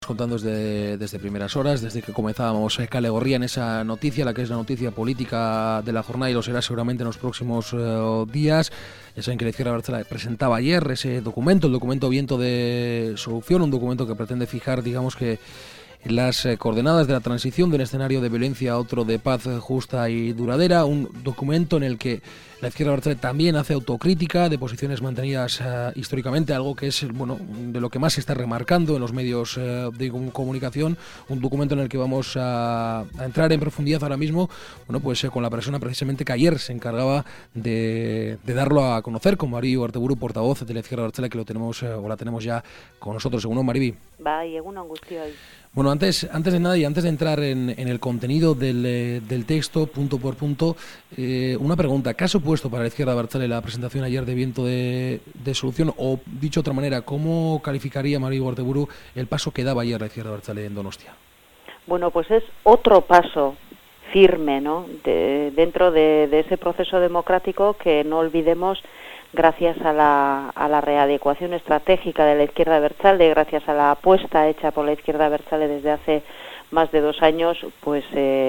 Contando desde primeras horas, desde que comenzábamos Kale Gorria en esa noticia, la que es la noticia política de la jornada y lo será seguramente en los próximos días. Ya saben que la izquierda abertzale presentaba ayer ese documento, el documento Viento de Solución, un documento que pretende fijar, digamos que las coordenadas de la transición de un escenario de violencia a otro de paz justa y duradera, un documento en el que la izquierda abertzale también hace autocrítica de posiciones mantenidas históricamente, algo que es de lo que más se está remarcando en los medios de comunicación, un documento en el que vamos a entrar en profundidad ahora mismo, con la persona precisamente que ayer se encargaba de darlo a conocer, con Maribi Ugarteburu, portavoz de la izquierda abertzale, que lo tenemos la tenemos ya con nosotros. Según Maribi. Bai, egunon guztioi. Bueno, antes de nada y antes de entrar en el contenido del texto, punto por punto, una pregunta. ¿Qué ha supuesto para la izquierda abertzale la presentación ayer de Viento de Solución? O, dicho de otra manera, ¿cómo calificaría Maribi Ugarteburu el paso que daba ayer la izquierda abertzale en Donostia? Bueno, pues es otro paso firme, ¿no?, dentro de ese proceso democrático que, no olvidemos, gracias a la readecuación estratégica de la izquierda abertzale, gracias a la apuesta hecha por la izquierda abertzale desde hace más de 2 años, pues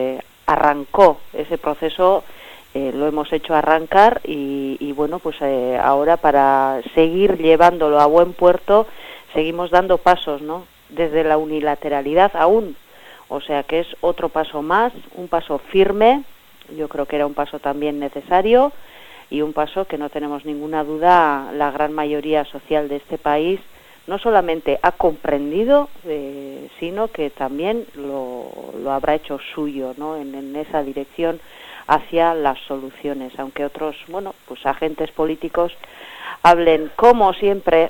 arrancó ese proceso, lo hemos hecho arrancar y ahora, para seguir llevándolo a buen puerto, seguimos dando pasos, ¿no?, desde la unilateralidad aún. O sea que es otro paso más, un paso firme. Yo creo que era un paso también necesario y un paso que, no tenemos ninguna duda, la gran mayoría social de este país no solamente ha comprendido, sino que también lo habrá hecho suyo, ¿no?, en esa dirección hacia las soluciones, aunque otros, agentes políticos hablen, como siempre,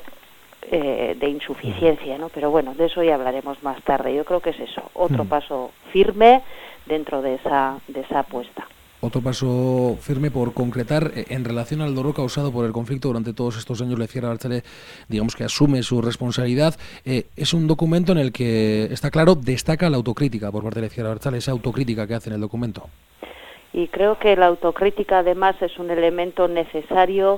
de insuficiencia, ¿no? Pero bueno, de eso ya hablaremos más tarde. Yo creo que es eso, otro paso firme dentro de esa apuesta. Otro paso firme por concretar en relación al dolor causado por el conflicto durante todos estos años. La izquierda abertzale, digamos que asume su responsabilidad. Es un documento en el que, está claro, destaca la autocrítica por parte de la izquierda abertzale, esa autocrítica que hace en el documento. Y creo que la autocrítica, además, es un elemento necesario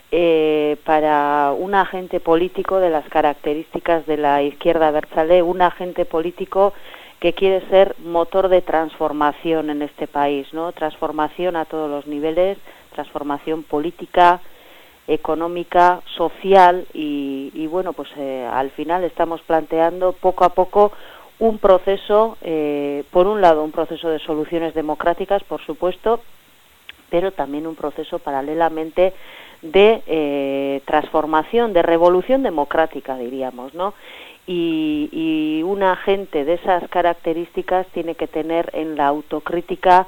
para un agente político de las características de la izquierda abertzale, un agente político que quiere ser motor de transformación en este país, ¿no? Transformación a todos los niveles, transformación política, económica, social y al final estamos planteando poco a poco un proceso, por un lado un proceso de soluciones democráticas, por supuesto, pero también un proceso paralelamente de transformación, de revolución democrática, diríamos, ¿no? Y un agente de esas características tiene que tener en la autocrítica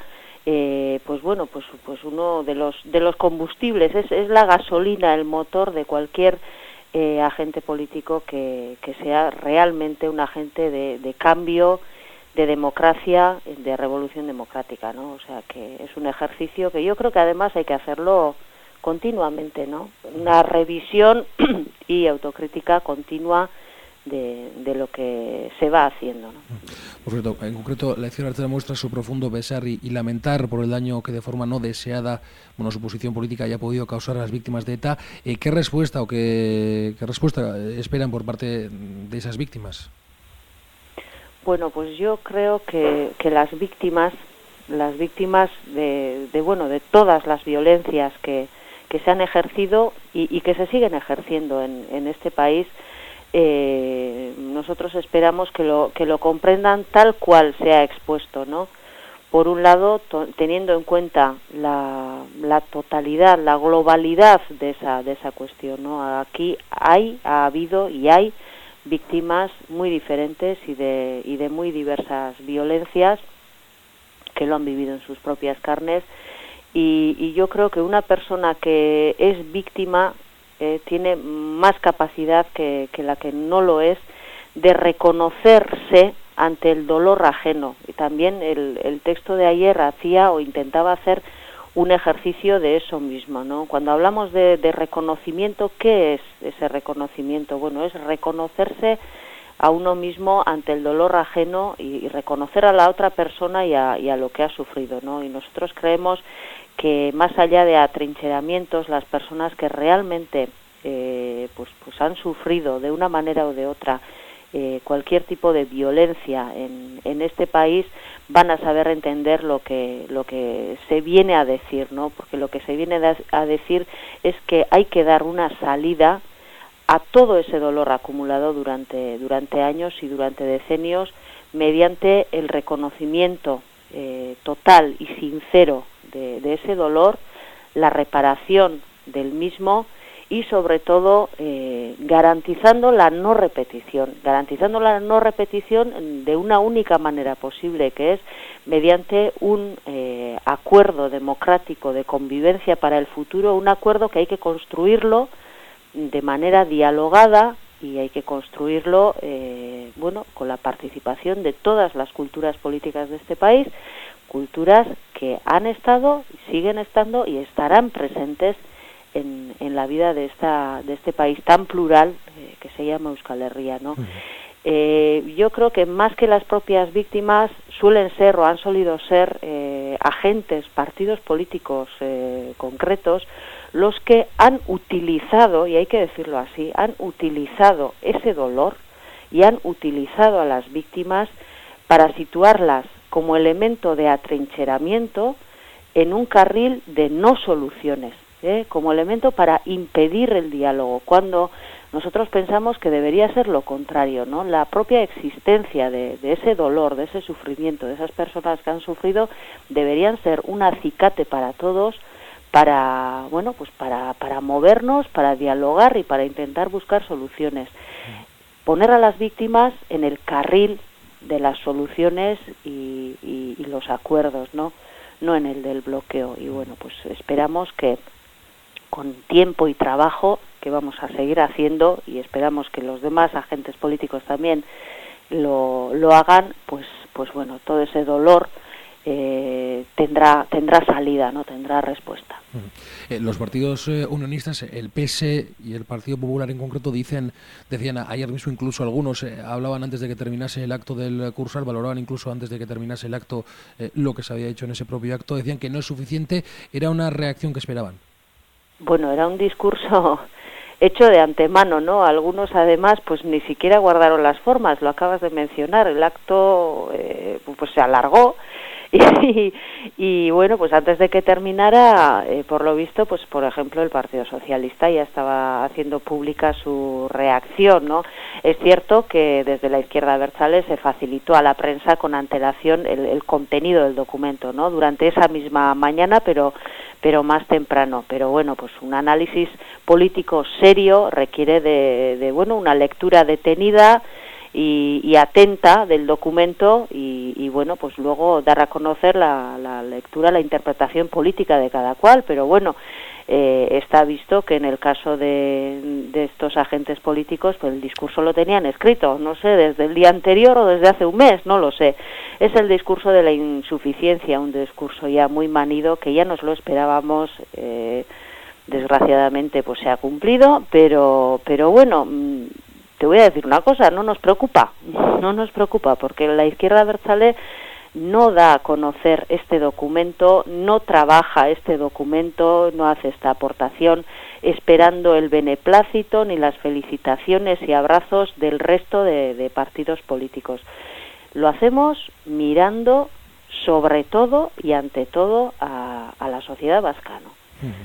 uno de los combustibles, es la gasolina, el motor de cualquier agente político que sea realmente un agente de cambio, de democracia, de revolución democrática, ¿no? O sea que es un ejercicio que yo creo que además hay que hacerlo continuamente, ¿no? Una revisión y autocrítica continua de lo que se va haciendo, ¿no? Por cierto, en concreto, la izquierda abertzale muestra su profundo pesar y lamentar por el daño que de forma no deseada, su posición política haya podido causar a las víctimas de ETA. ¿Qué respuesta esperan por parte de esas víctimas? Bueno, pues yo creo que las víctimas de todas las violencias que se han ejercido y que se siguen ejerciendo en este país, nosotros esperamos que lo comprendan tal cual se ha expuesto, ¿no? Por un lado, teniendo en cuenta la totalidad, la globalidad de esa cuestión, ¿no? Aquí ha habido y hay víctimas muy diferentes y de muy diversas violencias que lo han vivido en sus propias carnes, y yo creo que una persona que es víctima tiene más capacidad que la que no lo es de reconocerse ante el dolor ajeno. Y también el texto de ayer hacía o intentaba hacer un ejercicio de eso mismo, ¿no? Cuando hablamos de reconocimiento, ¿qué es ese reconocimiento? Bueno, es reconocerse a uno mismo ante el dolor ajeno y reconocer a la otra persona y a lo que ha sufrido, ¿no? Y nosotros creemos que, más allá de atrincheramientos, las personas que realmente han sufrido de una manera o de otra cualquier tipo de violencia en este país, van a saber entender lo que se viene a decir, ¿no? Porque lo que se viene a decir es que hay que dar una salida a todo ese dolor acumulado durante años y durante decenios, mediante el reconocimiento total y sincero de ese dolor, la reparación del mismo y sobre todo garantizando la no repetición de una única manera posible, que es mediante un acuerdo democrático de convivencia para el futuro, un acuerdo que hay que construirlo de manera dialogada y hay que construirlo con la participación de todas las culturas políticas de este país, culturas que han estado, siguen estando y estarán presentes en la vida de este país tan plural que se llama Euskal Herria, ¿no? Yo creo que más que las propias víctimas suelen ser o han solido ser agentes, partidos políticos concretos, los que han utilizado, y hay que decirlo así, han utilizado ese dolor y han utilizado a las víctimas para situarlas como elemento de atrincheramiento en un carril de no soluciones, como elemento para impedir el diálogo, cuando nosotros pensamos que debería ser lo contrario, ¿no? La propia existencia de ese dolor, de ese sufrimiento, de esas personas que han sufrido, deberían ser un acicate para todos, para movernos, para dialogar y para intentar buscar soluciones. Poner a las víctimas en el carril de las soluciones y los acuerdos, no en el del bloqueo. Y bueno, pues esperamos que con tiempo y trabajo, que vamos a seguir haciendo, y esperamos que los demás agentes políticos también lo hagan, pues bueno, todo ese dolor tendrá salida, no tendrá respuesta. Los partidos unionistas, el PS y el Partido Popular en concreto, decían ayer mismo, incluso algunos hablaban antes de que terminase el acto del Cursal, valoraban incluso antes de que terminase el acto lo que se había hecho en ese propio acto, decían que no es suficiente, era una reacción que esperaban. Bueno, era un discurso hecho de antemano, ¿no? Algunos además pues ni siquiera guardaron las formas, lo acabas de mencionar, el acto pues se alargó y bueno, pues antes de que terminara, por lo visto, pues por ejemplo el Partido Socialista ya estaba haciendo pública su reacción, ¿no? Es cierto que desde la izquierda abertzale se facilitó a la prensa con antelación el contenido del documento, ¿no? Durante esa misma mañana, pero más temprano. Pero bueno, pues un análisis político serio requiere de una lectura detenida y atenta del documento y bueno, pues luego dar a conocer la lectura, la interpretación política de cada cual, pero bueno, está visto que en el caso de estos agentes políticos, pues el discurso lo tenían escrito, no sé, desde el día anterior o desde hace un mes, no lo sé. Es el discurso de la insuficiencia, un discurso ya muy manido, que ya nos lo esperábamos, desgraciadamente pues se ha cumplido, pero bueno, te voy a decir una cosa, no nos preocupa, porque la izquierda abertzale no da a conocer este documento, no trabaja este documento, no hace esta aportación esperando el beneplácito ni las felicitaciones y abrazos del resto de partidos políticos. Lo hacemos mirando sobre todo y ante todo a la sociedad vasca, ¿no?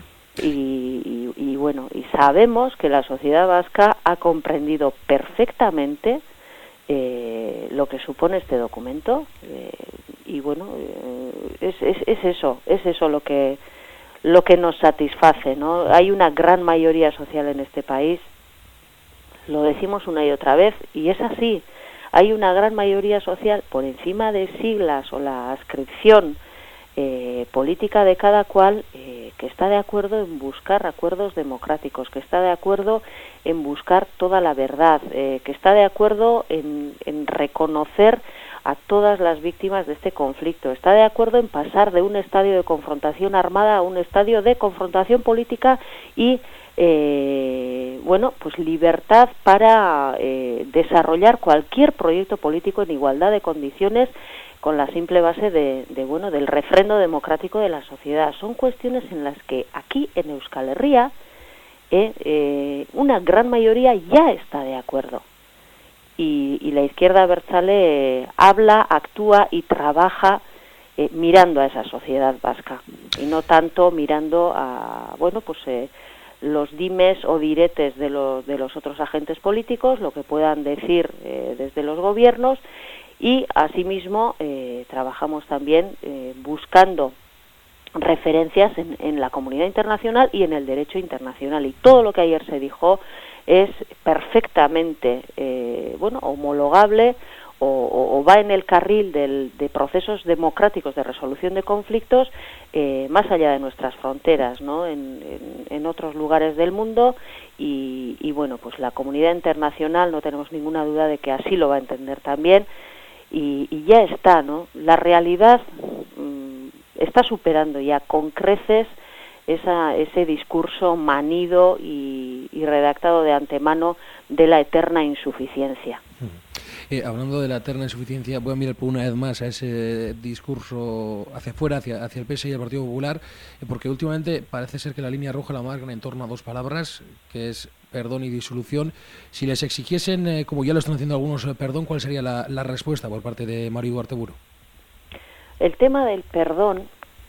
Y bueno, y sabemos que la sociedad vasca ha comprendido perfectamente lo que supone este documento, y bueno, es eso lo que nos satisface, ¿no? Hay una gran mayoría social en este país, lo decimos una y otra vez, y es así. Hay una gran mayoría social por encima de siglas o la adscripción política de cada cual, que está de acuerdo en buscar acuerdos democráticos, que está de acuerdo en buscar toda la verdad, que está de acuerdo en reconocer a todas las víctimas de este conflicto, está de acuerdo en pasar de un estadio de confrontación armada a un estadio de confrontación política y pues libertad para desarrollar cualquier proyecto político en igualdad de condiciones, con la simple base del refrendo democrático de la sociedad. Son cuestiones en las que aquí en Euskal Herria una gran mayoría ya está de acuerdo. y la izquierda abertzale habla, actúa y trabaja mirando a esa sociedad vasca y no tanto mirando a, bueno, pues los dimes o diretes de los otros agentes políticos, lo que puedan decir desde los gobiernos, y asimismo trabajamos también buscando referencias en la comunidad internacional y en el derecho internacional, y todo lo que ayer se dijo es perfectamente homologable o va en el carril de procesos democráticos de resolución de conflictos más allá de nuestras fronteras, ¿no? En otros lugares del mundo, y bueno, pues la comunidad internacional no tenemos ninguna duda de que así lo va a entender también, y ya está, ¿no? La realidad está superando ya con creces ese discurso manido y redactado de antemano de la eterna insuficiencia. Hablando de la eterna insuficiencia, voy a mirar por una vez más a ese discurso hacia afuera, hacia el PS y el Partido Popular, porque últimamente parece ser que la línea roja la marcan en torno a dos palabras, que es perdón y disolución. Si les exigiesen, como ya lo están haciendo algunos, perdón, ¿cuál sería la respuesta por parte de Mario Ugarteburu? El tema del perdón,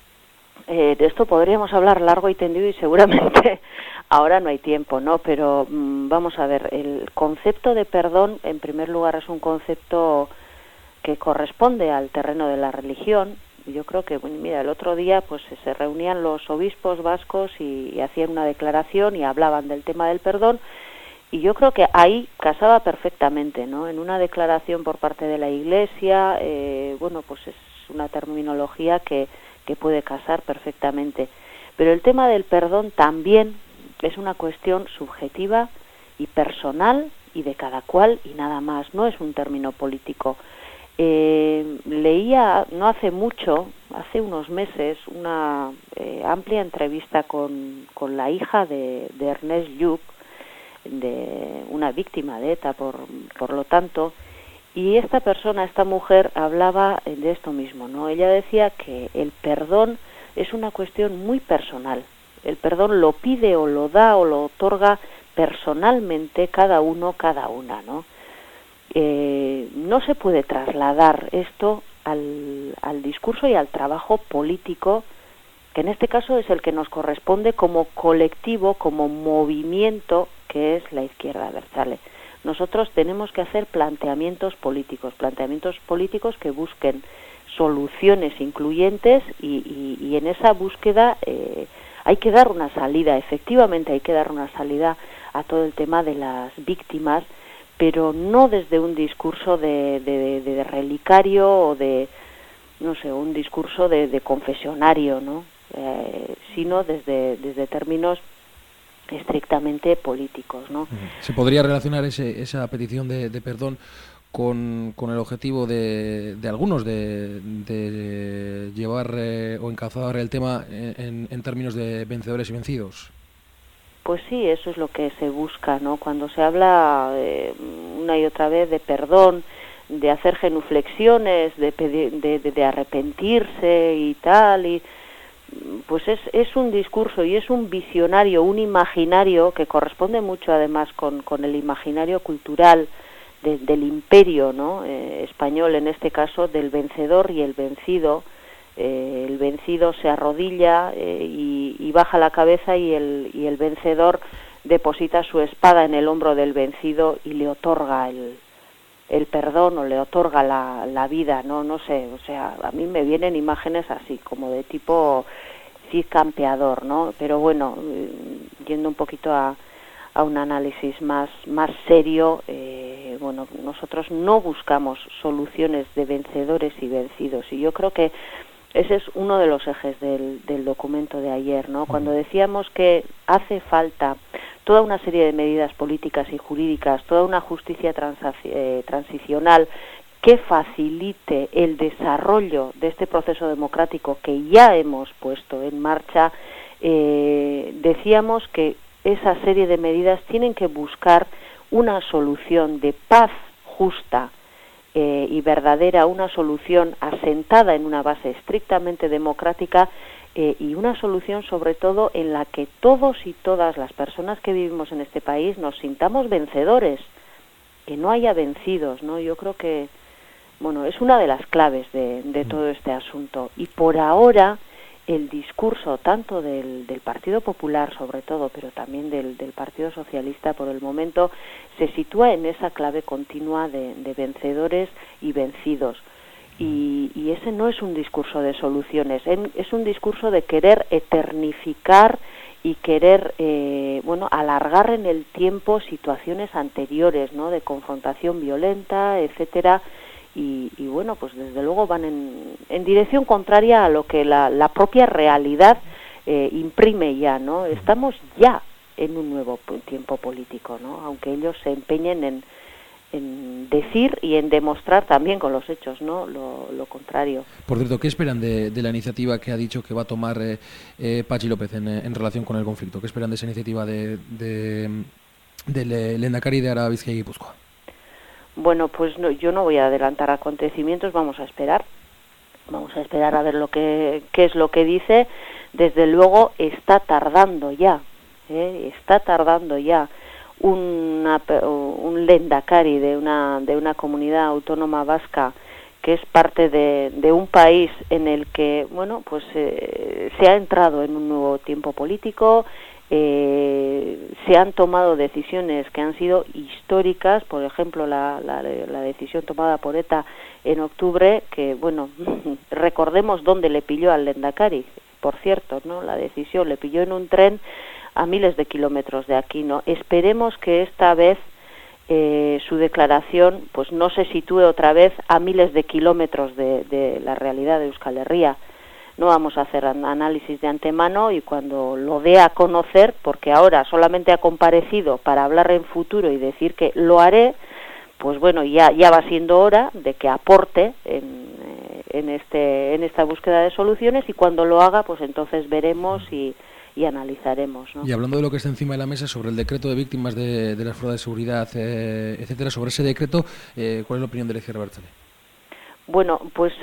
de esto podríamos hablar largo y tendido, y seguramente ahora no hay tiempo, ¿no? Pero vamos a ver, el concepto de perdón, en primer lugar, es un concepto que corresponde al terreno de la religión. Yo creo que, mira, el otro día pues se reunían los obispos vascos y hacían una declaración y hablaban del tema del perdón, y yo creo que ahí casaba perfectamente, ¿no? En una declaración por parte de la Iglesia, pues es una terminología que puede casar perfectamente. Pero el tema del perdón también es una cuestión subjetiva y personal y de cada cual y nada más, no es un término político. Leía no hace mucho, hace unos meses, una amplia entrevista con la hija de Ernest Lluch, de una víctima de ETA, por lo tanto, y esta mujer hablaba de esto mismo, ¿no? Ella decía que el perdón es una cuestión muy personal. El perdón lo pide o lo da o lo otorga personalmente cada uno, cada una, ¿no? No se puede trasladar esto al discurso y al trabajo político, que en este caso es el que nos corresponde como colectivo, como movimiento que es la izquierda abertzale. Nosotros tenemos que hacer planteamientos políticos que busquen soluciones incluyentes, y en esa búsqueda hay que dar una salida, efectivamente hay que dar una salida a todo el tema de las víctimas, pero no desde un discurso de relicario o de, no sé, un discurso de confesionario, ¿no? Sino desde términos estrictamente políticos, ¿no? ¿Se podría relacionar esa petición de perdón con el objetivo de algunos de llevar o encauzar el tema en términos de vencedores y vencidos? Pues sí, eso es lo que se busca, ¿no? Cuando se habla una y otra vez de perdón, de hacer genuflexiones, de arrepentirse y tal, y pues es un discurso y es un visionario, un imaginario que corresponde mucho además con el imaginario cultural del imperio, ¿no? Español, en este caso, del vencedor y el vencido. El vencido se arrodilla y baja la cabeza, y el vencedor deposita su espada en el hombro del vencido y le otorga el perdón, o le otorga la vida, no sé, o sea, a mí me vienen imágenes así, como de tipo Cid Campeador, ¿no? Pero bueno, yendo un poquito a un análisis más serio, nosotros no buscamos soluciones de vencedores y vencidos, y yo creo que ese es uno de los ejes del documento de ayer, ¿no? Cuando decíamos que hace falta toda una serie de medidas políticas y jurídicas, toda una justicia transicional que facilite el desarrollo de este proceso democrático que ya hemos puesto en marcha, decíamos que esa serie de medidas tienen que buscar una solución de paz justa y verdadera, una solución asentada en una base estrictamente democrática, y una solución sobre todo en la que todos y todas las personas que vivimos en este país nos sintamos vencedores, no haya vencidos, ¿no? Yo creo que, bueno, es una de las claves de todo este asunto. Y por ahora el discurso tanto del Partido Popular sobre todo, pero también del Partido Socialista por el momento, se sitúa en esa clave continua de vencedores y vencidos. Y ese no es un discurso de soluciones, es un discurso de querer eternizar y querer alargar en el tiempo situaciones anteriores, ¿no?, de confrontación violenta, etcétera. Y bueno, pues desde luego van en dirección contraria a lo que la propia realidad imprime ya, ¿no? Estamos ya en un nuevo tiempo político, ¿no? Aunque ellos se empeñen en decir y en demostrar también con los hechos, ¿no?, lo contrario. Por cierto, ¿qué esperan de la iniciativa que ha dicho que va a tomar Patxi López en relación con el conflicto? ¿Qué esperan de esa iniciativa del Lehendakari de Araba, Bizkaia y Gipuzkoa? Bueno, pues no, yo no voy a adelantar acontecimientos, vamos a esperar a ver qué es lo que dice. Desde luego está tardando ya un Lehendakari de una comunidad autónoma vasca que es parte de un país en el que, bueno, pues se ha entrado en un nuevo tiempo político. Se han tomado decisiones que han sido históricas, por ejemplo la decisión tomada por ETA en octubre, que bueno, recordemos dónde le pilló al Lehendakari, por cierto, ¿no? La decisión le pilló en un tren a miles de kilómetros de aquí, ¿no? Esperemos que esta vez su declaración pues no se sitúe otra vez a miles de kilómetros de la realidad de Euskal Herria. No vamos a hacer análisis de antemano y cuando lo dé a conocer, porque ahora solamente ha comparecido para hablar en futuro y decir que lo haré, pues bueno, ya va siendo hora de que aporte en esta búsqueda de soluciones, y cuando lo haga, pues entonces veremos y analizaremos, ¿no? Y hablando de lo que está encima de la mesa sobre el decreto de víctimas de las fuerzas de seguridad, etcétera, sobre ese decreto, ¿cuál es la opinión de la izquierda abertzale? Bueno, pues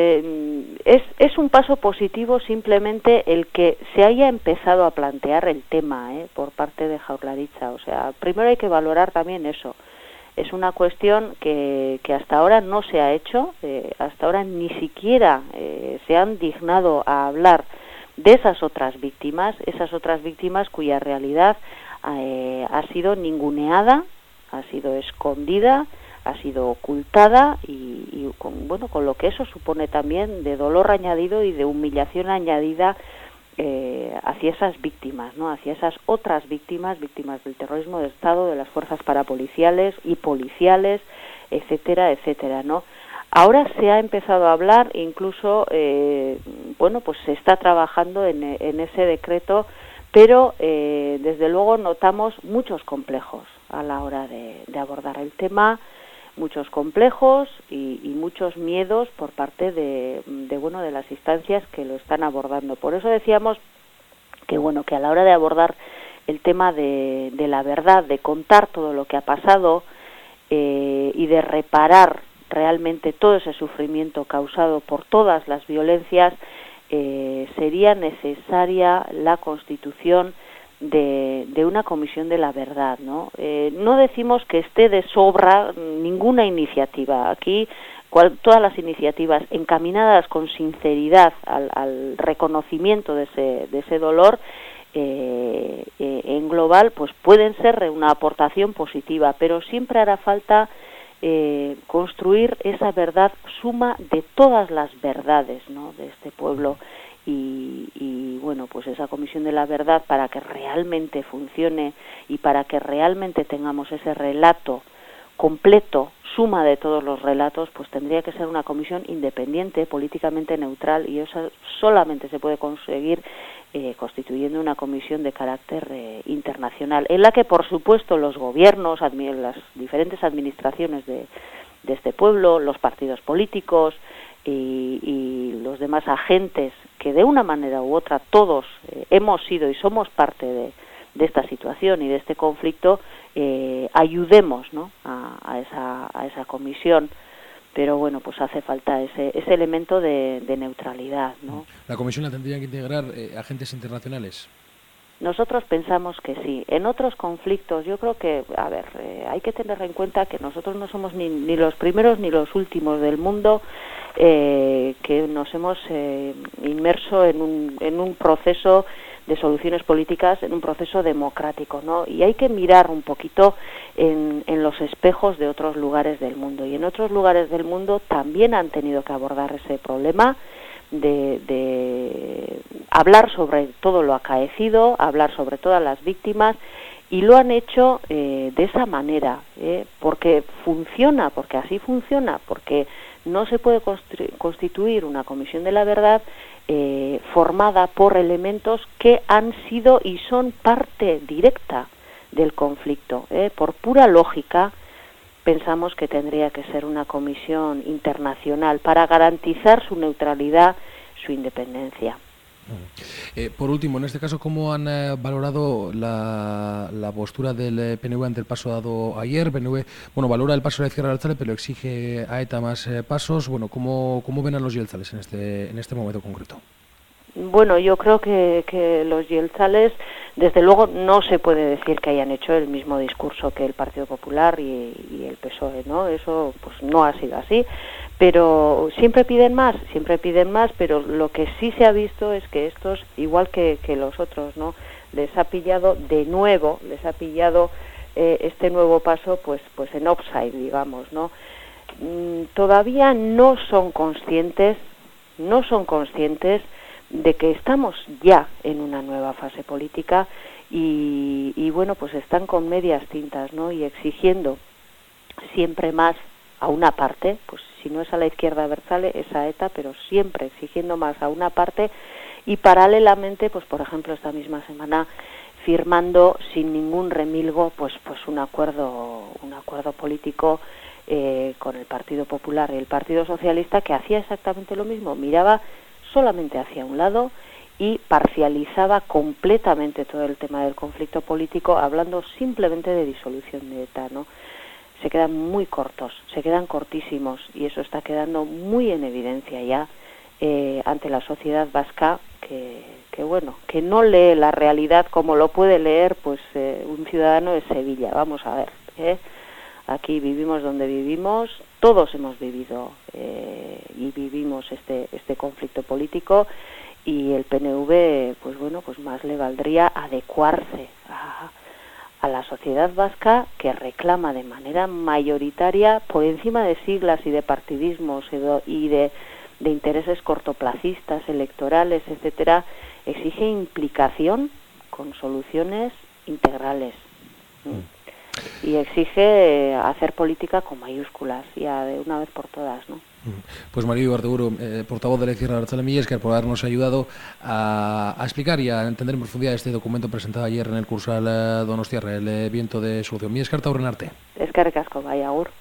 es un paso positivo simplemente el que se haya empezado a plantear el tema por parte de Jaurlaritza. O sea, primero hay que valorar también eso. Es una cuestión que hasta ahora no se ha hecho, hasta ahora ni siquiera se han dignado a hablar de esas otras víctimas cuya realidad ha sido ninguneada, ha sido escondida, ha sido ocultada y con lo que eso supone también de dolor añadido y de humillación añadida hacia esas víctimas, ¿no? Hacia esas otras víctimas del terrorismo de Estado, de las fuerzas parapoliciales y policiales, etcétera, etcétera, ¿no? Ahora se ha empezado a hablar, incluso, pues se está trabajando en ese decreto, pero desde luego notamos muchos complejos a la hora de abordar el tema, muchos complejos y muchos miedos por parte de las instancias que lo están abordando. Por eso decíamos que a la hora de abordar el tema de la verdad, de contar todo lo que ha pasado y de reparar realmente todo ese sufrimiento causado por todas las violencias, sería necesaria la constitución de una comisión de la verdad, ¿no? No decimos que esté de sobra ninguna iniciativa. Aquí todas las iniciativas encaminadas con sinceridad al reconocimiento de ese dolor en global, pues pueden ser una aportación positiva, pero siempre hará falta construir esa verdad suma de todas las verdades, ¿no?, de este pueblo. Y bueno, pues esa comisión de la verdad, para que realmente funcione y para que realmente tengamos ese relato completo, suma de todos los relatos, pues tendría que ser una comisión independiente, políticamente neutral, y eso solamente se puede conseguir constituyendo una comisión de carácter internacional, en la que por supuesto los gobiernos, las diferentes administraciones de este pueblo, los partidos políticos y los demás agentes que de una manera u otra todos hemos sido y somos parte de esta situación y de este conflicto, ayudemos, ¿no?, a esa comisión. Pero bueno, pues hace falta ese elemento de neutralidad, ¿no? ¿La comisión la tendrían que integrar agentes internacionales? Nosotros pensamos que sí. En otros conflictos, yo creo que, hay que tener en cuenta que nosotros no somos ni los primeros ni los últimos del mundo que nos hemos inmerso en un proceso de soluciones políticas, en un proceso democrático, ¿no? Y hay que mirar un poquito en los espejos de otros lugares del mundo. Y en otros lugares del mundo también han tenido que abordar ese problema de hablar sobre todo lo acaecido, hablar sobre todas las víctimas, y lo han hecho de esa manera, porque funciona, porque así funciona, porque no se puede constituir una comisión de la verdad formada por elementos que han sido y son parte directa del conflicto. Por pura lógica, pensamos que tendría que ser una comisión internacional para garantizar su neutralidad, su independencia. Por último, en este caso, ¿cómo han valorado la postura del PNV ante el paso dado ayer? PNV, valora el paso de la izquierda abertzale, pero exige a ETA más pasos. ¿Cómo ven a los jeltzales en este momento concreto? Bueno, yo creo que los jeltzales, desde luego, no se puede decir que hayan hecho el mismo discurso que el Partido Popular y el PSOE, ¿no? Eso pues no ha sido así, pero siempre piden más, pero lo que sí se ha visto es que estos, igual que los otros, ¿no? Les ha pillado este nuevo paso pues en offside, digamos, ¿no? Todavía no son conscientes de que estamos ya en una nueva fase política y bueno, pues están con medias tintas, ¿no? Y exigiendo siempre más a una parte, pues si no es a la izquierda abertzale, es a ETA, pero siempre exigiendo más a una parte y paralelamente, pues por ejemplo, esta misma semana firmando sin ningún remilgo pues un acuerdo político con el Partido Popular y el Partido Socialista, que hacía exactamente lo mismo, miraba solamente hacia un lado y parcializaba completamente todo el tema del conflicto político, hablando simplemente de disolución de ETA, ¿no? Se quedan muy cortos, se quedan cortísimos, y eso está quedando muy en evidencia ya ante la sociedad vasca, que no lee la realidad como lo puede leer pues un ciudadano de Sevilla. Vamos a ver, aquí vivimos donde vivimos, todos hemos vivido y vivimos este conflicto político, y el PNV, pues más le valdría adecuarse a la sociedad vasca, que reclama de manera mayoritaria, por encima de siglas y de partidismos y de intereses cortoplacistas, electorales, etcétera, exige implicación con soluciones integrales. Y exige hacer política con mayúsculas, ya de una vez por todas, ¿no? Pues María Ibarteburu, portavoz de la izquierda abertzale, mila esker por habernos ayudado a explicar y a entender en profundidad este documento presentado ayer en el Cursal Donostiarra, el viento de solución. Mila esker eta aurren arte. Eskerrik asko, bai, agur.